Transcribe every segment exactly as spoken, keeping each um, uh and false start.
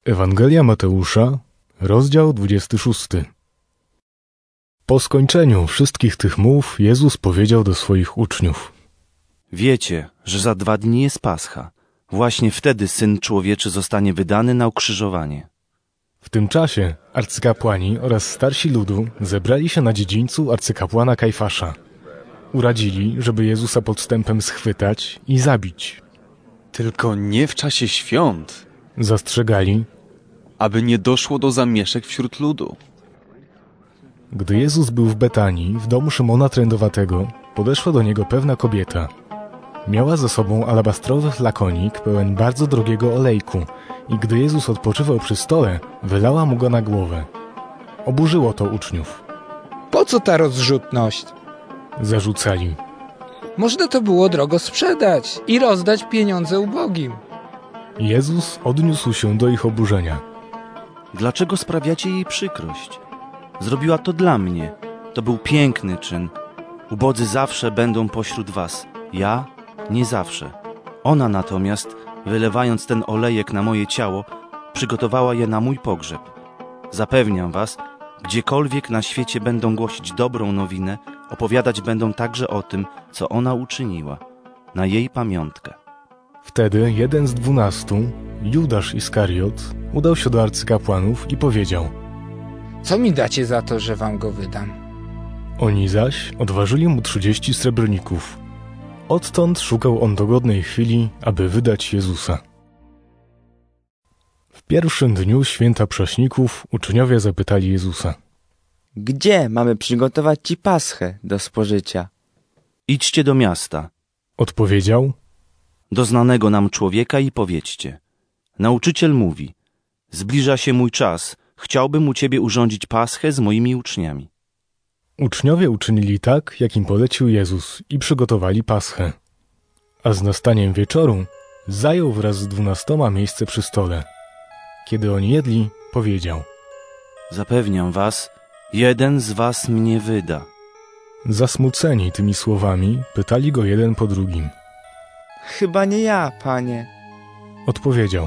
Ewangelia Mateusza, rozdział dwudziesty szósty. Po skończeniu wszystkich tych mów Jezus powiedział do swoich uczniów: Wiecie, że za dwa dni jest Pascha. Właśnie wtedy Syn Człowieczy zostanie wydany na ukrzyżowanie. W tym czasie arcykapłani oraz starsi ludu zebrali się na dziedzińcu arcykapłana Kajfasza. Uradzili, żeby Jezusa podstępem schwytać i zabić. Tylko nie w czasie świąt. Zastrzegali, aby nie doszło do zamieszek wśród ludu. Gdy Jezus był w Betanii, w domu Szymona Trędowatego, podeszła do niego pewna kobieta. Miała ze sobą alabastrowy flakonik pełen bardzo drogiego olejku i gdy Jezus odpoczywał przy stole, wylała mu go na głowę. Oburzyło to uczniów. Po co ta rozrzutność? Zarzucali. Można to było drogo sprzedać i rozdać pieniądze ubogim. Jezus odniósł się do ich oburzenia. Dlaczego sprawiacie jej przykrość? Zrobiła to dla mnie. To był piękny czyn. Ubodzy zawsze będą pośród was. Ja nie zawsze. Ona natomiast, wylewając ten olejek na moje ciało, przygotowała je na mój pogrzeb. Zapewniam was, gdziekolwiek na świecie będą głosić dobrą nowinę, opowiadać będą także o tym, co ona uczyniła, na jej pamiątkę. Wtedy jeden z dwunastu, Judasz Iskariot, udał się do arcykapłanów i powiedział: Co mi dacie za to, że wam go wydam? Oni zaś odważyli mu trzydzieści srebrników. Odtąd szukał on dogodnej chwili, aby wydać Jezusa. W pierwszym dniu święta Prześników uczniowie zapytali Jezusa: Gdzie mamy przygotować ci paschę do spożycia? Idźcie do miasta, odpowiedział, do znanego nam człowieka i powiedzcie: Nauczyciel mówi, zbliża się mój czas, chciałbym u ciebie urządzić paschę z moimi uczniami. Uczniowie uczynili tak, jak im polecił Jezus i przygotowali paschę. A z nastaniem wieczoru zajął wraz z dwunastoma miejsce przy stole. Kiedy oni jedli, powiedział: Zapewniam was, jeden z was mnie wyda. Zasmuceni tymi słowami, pytali go jeden po drugim. Chyba nie ja, panie. Odpowiedział: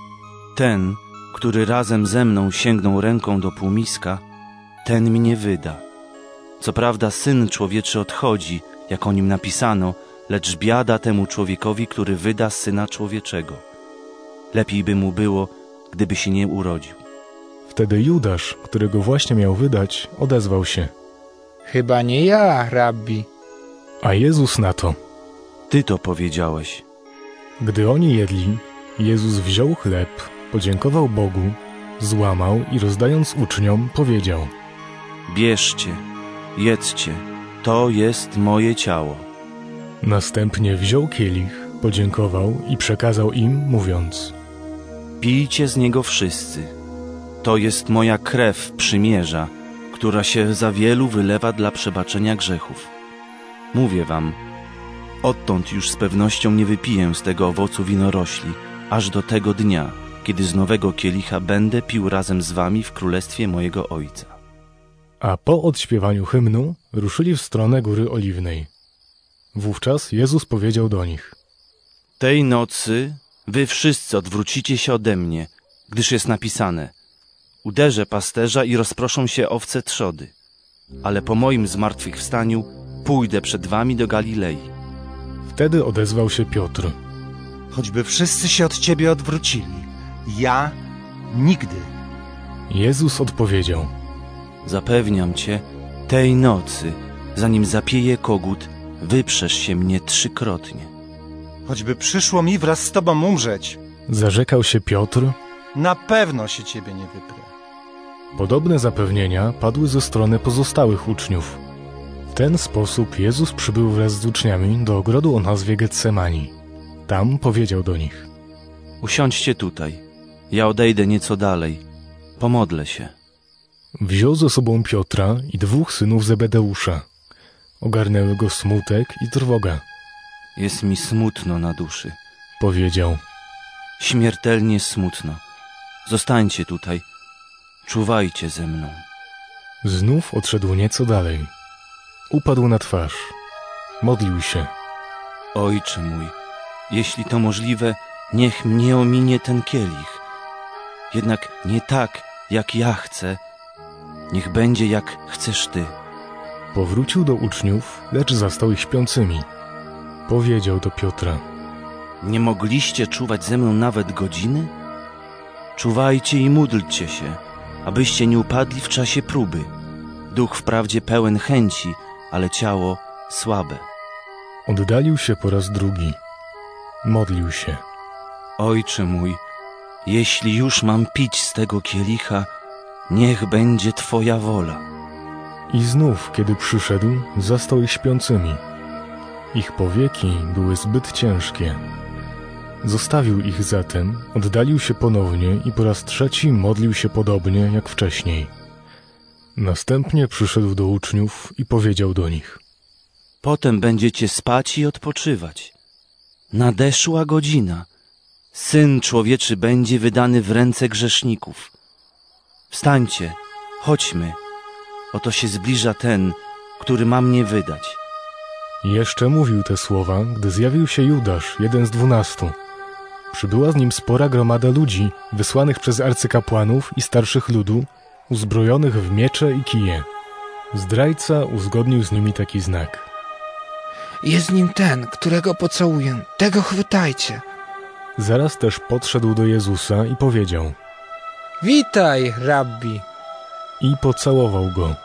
Ten, który razem ze mną sięgnął ręką do półmiska, ten mnie wyda. Co prawda Syn Człowieczy odchodzi, jak o nim napisano, lecz biada temu człowiekowi, który wyda Syna Człowieczego. Lepiej by mu było, gdyby się nie urodził. Wtedy Judasz, którego właśnie miał wydać, odezwał się: Chyba nie ja, rabbi. A Jezus na to: Ty to powiedziałeś. Gdy oni jedli, Jezus wziął chleb, podziękował Bogu, złamał i rozdając uczniom, powiedział: Bierzcie, jedzcie, to jest moje ciało. Następnie wziął kielich, podziękował i przekazał im, mówiąc: Pijcie z niego wszyscy. To jest moja krew przymierza, która się za wielu wylewa dla przebaczenia grzechów. Mówię wam, odtąd już z pewnością nie wypiję z tego owocu winorośli, aż do tego dnia, kiedy z nowego kielicha będę pił razem z wami w królestwie mojego Ojca. A po odśpiewaniu hymnu ruszyli w stronę Góry Oliwnej. Wówczas Jezus powiedział do nich: Tej nocy wy wszyscy odwrócicie się ode mnie, gdyż jest napisane: Uderzę pasterza i rozproszą się owce trzody. Ale po moim zmartwychwstaniu pójdę przed wami do Galilei. Wtedy odezwał się Piotr: Choćby wszyscy się od ciebie odwrócili, ja nigdy. Jezus odpowiedział: Zapewniam cię, tej nocy, zanim zapieje kogut, wyprzesz się mnie trzykrotnie. Choćby przyszło mi wraz z tobą umrzeć, zarzekał się Piotr, na pewno się ciebie nie wyprę. Podobne zapewnienia padły ze strony pozostałych uczniów. W ten sposób Jezus przybył wraz z uczniami do ogrodu o nazwie Getsemani. Tam powiedział do nich: Usiądźcie tutaj, ja odejdę nieco dalej, pomodlę się. Wziął ze sobą Piotra i dwóch synów Zebedeusza. Ogarnęły go smutek i trwoga. Jest mi smutno na duszy, powiedział. Śmiertelnie smutno. Zostańcie tutaj, czuwajcie ze mną. Znów odszedł nieco dalej. Upadł na twarz. Modlił się: Ojcze mój, jeśli to możliwe, niech mnie ominie ten kielich. Jednak nie tak, jak ja chcę. Niech będzie, jak chcesz ty. Powrócił do uczniów, lecz zastał ich śpiącymi. Powiedział do Piotra: Nie mogliście czuwać ze mną nawet godziny? Czuwajcie i módlcie się, abyście nie upadli w czasie próby. Duch wprawdzie pełen chęci, ale ciało słabe. Oddalił się po raz drugi. Modlił się: Ojcze mój, jeśli już mam pić z tego kielicha, niech będzie Twoja wola. I znów, kiedy przyszedł, zastał ich śpiącymi. Ich powieki były zbyt ciężkie. Zostawił ich zatem, oddalił się ponownie i po raz trzeci modlił się podobnie jak wcześniej. Następnie przyszedł do uczniów i powiedział do nich: Potem będziecie spać i odpoczywać. Nadeszła godzina. Syn Człowieczy będzie wydany w ręce grzeszników. Wstańcie, chodźmy. Oto się zbliża ten, który ma mnie wydać. Jeszcze mówił te słowa, gdy zjawił się Judasz, jeden z dwunastu. Przybyła z nim spora gromada ludzi, wysłanych przez arcykapłanów i starszych ludu, uzbrojonych w miecze i kije. Zdrajca uzgodnił z nimi taki znak: Jest nim ten, którego pocałuję. Tego chwytajcie. Zaraz też podszedł do Jezusa i powiedział: Witaj, rabbi. I pocałował go.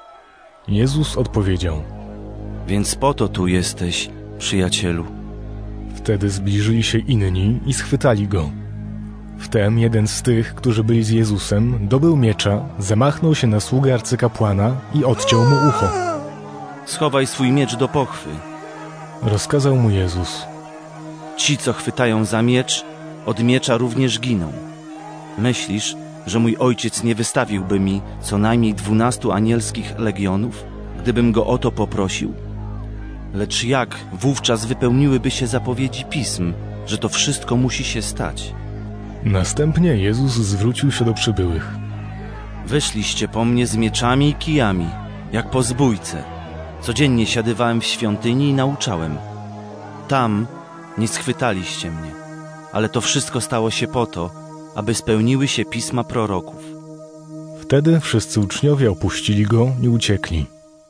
Jezus odpowiedział: Więc po to tu jesteś, przyjacielu. Wtedy zbliżyli się inni i schwytali go. Wtem jeden z tych, którzy byli z Jezusem, dobył miecza, zamachnął się na sługę arcykapłana i odciął mu ucho. Schowaj swój miecz do pochwy. Rozkazał mu Jezus. Ci, co chwytają za miecz, od miecza również giną. Myślisz, że mój ojciec nie wystawiłby mi co najmniej dwunastu anielskich legionów, gdybym go o to poprosił? Lecz jak wówczas wypełniłyby się zapowiedzi pism, że to wszystko musi się stać? Następnie Jezus zwrócił się do przybyłych. Wyszliście po mnie z mieczami i kijami, jak po zbójce. Codziennie siadywałem w świątyni i nauczałem. Tam nie schwytaliście mnie, ale to wszystko stało się po to, aby spełniły się pisma proroków. Wtedy wszyscy uczniowie opuścili go i uciekli.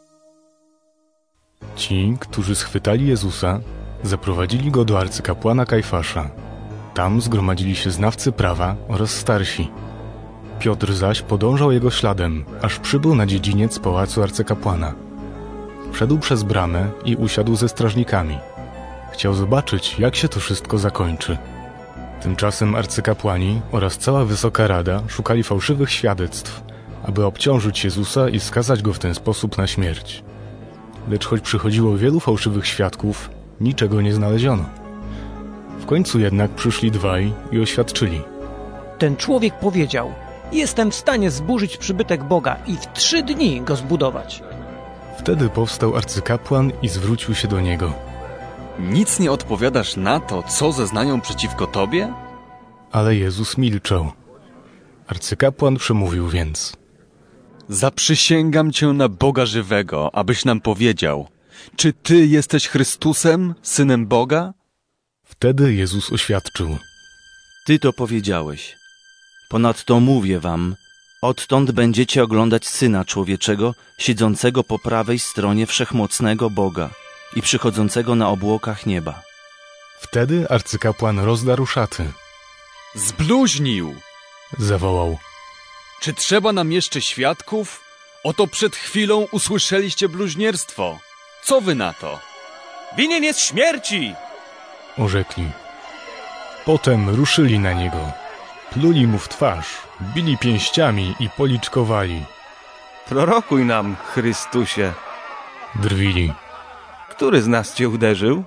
Ci, którzy schwytali Jezusa, zaprowadzili go do arcykapłana Kajfasza. Tam zgromadzili się znawcy prawa oraz starsi. Piotr zaś podążał jego śladem, aż przybył na dziedziniec pałacu arcykapłana. Wszedł przez bramę i usiadł ze strażnikami. Chciał zobaczyć, jak się to wszystko zakończy. Tymczasem arcykapłani oraz cała Wysoka Rada szukali fałszywych świadectw, aby obciążyć Jezusa i skazać go w ten sposób na śmierć. Lecz choć przychodziło wielu fałszywych świadków, niczego nie znaleziono. W końcu jednak przyszli dwaj i oświadczyli: Ten człowiek powiedział: jestem w stanie zburzyć przybytek Boga i w trzy dni go zbudować. Wtedy powstał arcykapłan i zwrócił się do niego: Nic nie odpowiadasz na to, co zeznają przeciwko tobie? Ale Jezus milczał. Arcykapłan przemówił więc: Zaprzysięgam cię na Boga żywego, abyś nam powiedział, czy ty jesteś Chrystusem, Synem Boga? Wtedy Jezus oświadczył: Ty to powiedziałeś. Ponadto mówię wam, odtąd będziecie oglądać Syna Człowieczego, siedzącego po prawej stronie wszechmocnego Boga i przychodzącego na obłokach nieba. Wtedy arcykapłan rozdarł szaty. Zbluźnił! Zawołał: Czy trzeba nam jeszcze świadków? Oto przed chwilą usłyszeliście bluźnierstwo. Co wy na to? Winien jest śmierci! Orzekli. Potem ruszyli na niego. Pluli mu w twarz, bili pięściami i policzkowali. Prorokuj nam, Chrystusie. Drwili. Który z nas cię uderzył?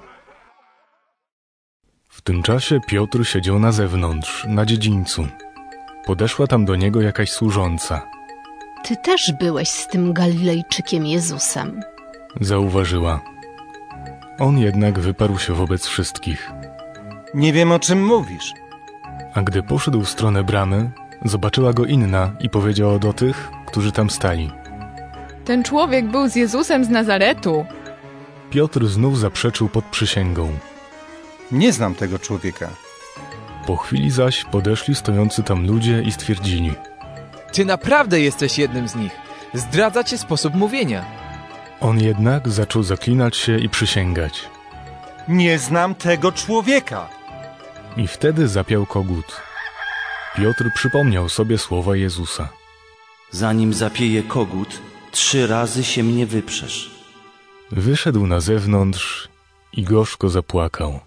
W tym czasie Piotr siedział na zewnątrz, na dziedzińcu. Podeszła tam do niego jakaś służąca. Ty też byłeś z tym Galilejczykiem Jezusem. Zauważyła. On jednak wyparł się wobec wszystkich. Nie wiem, o czym mówisz. A gdy poszedł w stronę bramy, zobaczyła go inna i powiedziała do tych, którzy tam stali: Ten człowiek był z Jezusem z Nazaretu. Piotr znów zaprzeczył pod przysięgą: Nie znam tego człowieka. Po chwili zaś podeszli stojący tam ludzie i stwierdzili: Ty naprawdę jesteś jednym z nich. Zdradza cię sposób mówienia. On jednak zaczął zaklinać się i przysięgać: Nie znam tego człowieka. I wtedy zapiał kogut. Piotr przypomniał sobie słowa Jezusa: Zanim zapieje kogut, trzy razy się mnie wyprzesz. Wyszedł na zewnątrz i gorzko zapłakał.